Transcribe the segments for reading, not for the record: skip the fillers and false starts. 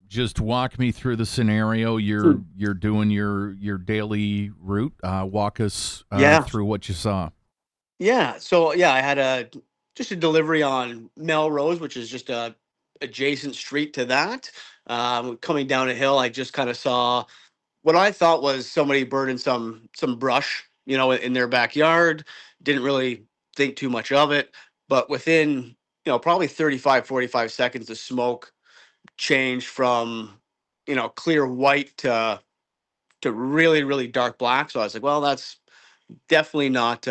Just walk me through the scenario. You're Hmm. you're doing your daily route. Walk us Yeah, through what you saw. yeah. So yeah, I had a just a delivery on Melrose, which is just a adjacent street to that. Coming down a hill, I just kind of saw what I thought was somebody burning some brush, in their backyard. Didn't really think too much of it, but within probably 35, 45 seconds, the smoke changed from clear white to really really dark black. So I was like, well, that's definitely not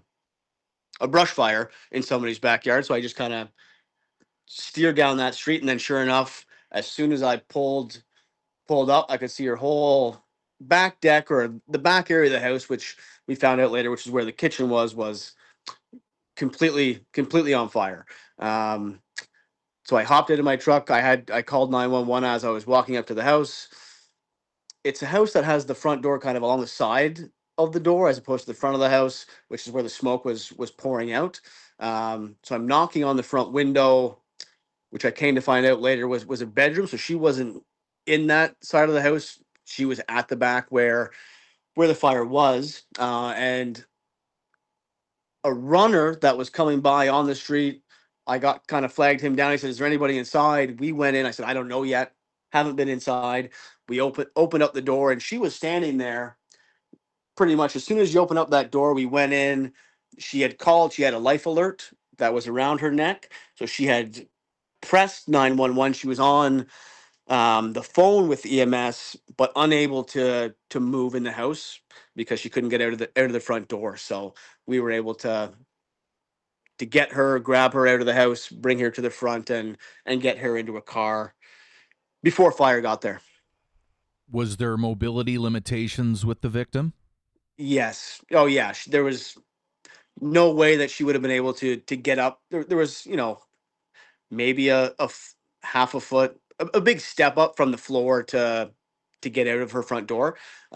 a brush fire in somebody's backyard. So I just kind of steered down that street, and then sure enough, as soon as I pulled up, I could see her whole back deck, or the back area of the house, which we found out later, which is where the kitchen was completely on fire. Um, so I hopped into my truck. I called 911 as I was walking up to the house. It's a house that has the front door kind of along the side of the door as opposed to the front of the house, which is where the smoke was pouring out. So I'm knocking on the front window, which I came to find out later was a bedroom. So she wasn't in that side of the house. She was at the back where the fire was, and a runner that was coming by on the street. I got kind of flagged him down. He said, "Is there anybody inside?" We went in. I said, "I don't know yet. Haven't been inside." We opened up the door, and she was standing there pretty much as soon as you open up that door. We went in. She had called. She had a life alert that was around her neck, so she had pressed 911. She was on the phone with EMS, but unable to move in the house because she couldn't get out of the front door. So we were able to get her, grab her out of the house, bring her to the front, and get her into a car before fire got there. Was there mobility limitations with the victim? Yes. Oh yeah. There was no way that she would have been able to get up. There was maybe half a foot, a big step up from the floor to get out of her front door.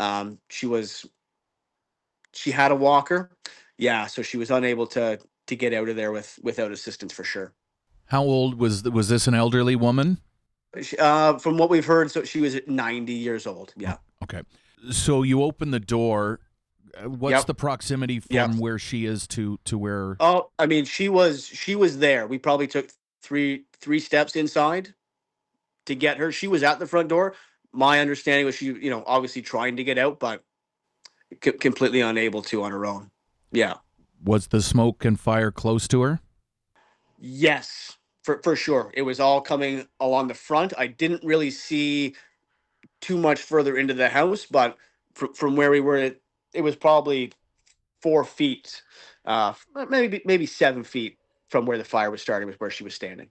She had a walker. Yeah, so she was unable to get out of there without assistance for sure. How old was this? An elderly woman? From what we've heard, so she was at 90 years old. Oh, Yeah. okay. So you open the door. What's Yep. the proximity Yep. from where she is to where? Oh, I mean, she was there. We probably took three steps inside to get her. She was at the front door. My understanding was she, obviously trying to get out, but completely unable to on her own. Yeah. Was the smoke and fire close to her? Yes, for sure. It was all coming along the front. I didn't really see too much further into the house, but from where we were, it was probably 4 feet, maybe 7 feet from where the fire was starting, was where she was standing.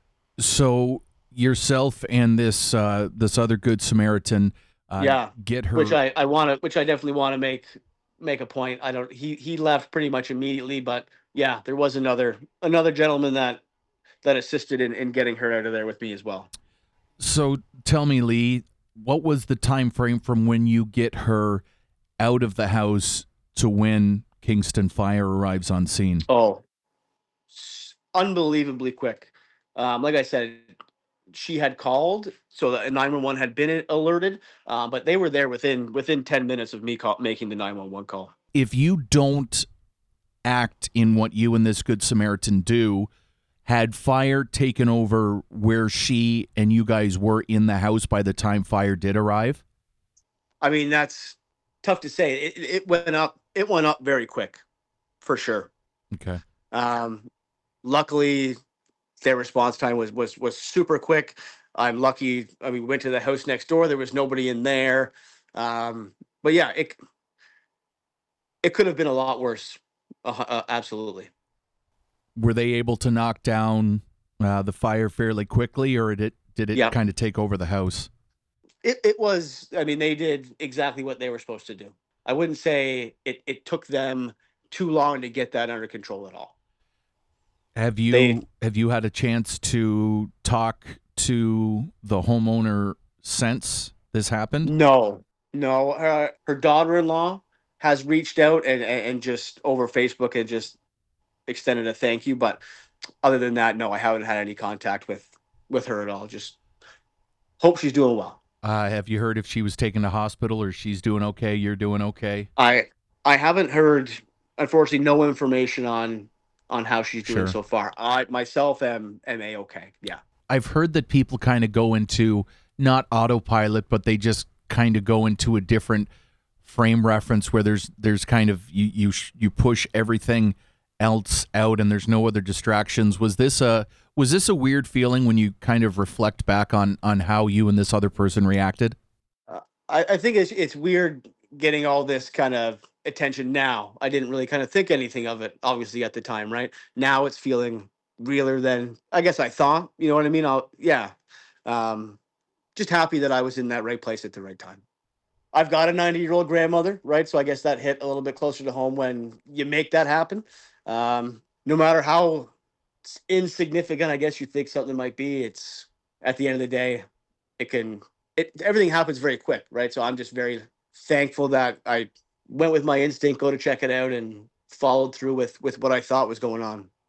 So yourself and this other good Samaritan Yeah, get which her. I definitely want to make a point. I don't. He left pretty much immediately, but yeah, there was another gentleman that assisted in getting her out of there with me as well. So tell me, Lee, what was the time frame from when you get her out of the house to when Kingston Fire arrives on scene? Oh, unbelievably quick. Like I said, she had called, so the 911 had been alerted, but they were there within 10 minutes of me making the 911 call. If you don't act in what you and this good Samaritan do, had fire taken over where she and you guys were in the house by the time fire did arrive? I mean, that's tough to say. It went up. It went up very quick, for sure. Okay. Um, Luckily, their response time was super quick. I'm lucky. I mean, we went to the house next door. There was nobody in there. But yeah, it could have been a lot worse. Absolutely. Were they able to knock down the fire fairly quickly, or did it Yeah. kind of take over the house? It was. I mean, they did exactly what they were supposed to do. I wouldn't say it took them too long to get that under control at all. Have They you had a chance to talk to the homeowner since this happened? No, no. Her daughter-in-law has reached out and just over Facebook and just extended a thank you. But other than that, no, I haven't had any contact with her at all. Just Hope she's doing well. Have you heard if she was taken to hospital or she's doing okay? You're doing okay? I I haven't heard, unfortunately, no information on how she's doing Sure. so far. I myself am a okay. Yeah. I've heard that people kind of go into not autopilot, but they just kind of go into a different frame reference where there's kind of you push everything else out and there's no other distractions. Was this a weird feeling when you kind of reflect back on how you and this other person reacted? I think it's weird getting all this kind of attention now. I didn't really kind of think anything of it, obviously, at the time, right? Now it's feeling realer than I guess I thought. You know what I mean? Yeah. Um, just happy that I was in that right place at the right time. I've got a 90-year-old grandmother, right? So I guess that hit a little bit closer to home when you make that happen. No matter how insignificant, I guess you think something might be, it's at the end of the day, it can everything happens very quick, right? So I'm just very thankful that I went with my instinct, go to check it out, and followed through with what I thought was going on.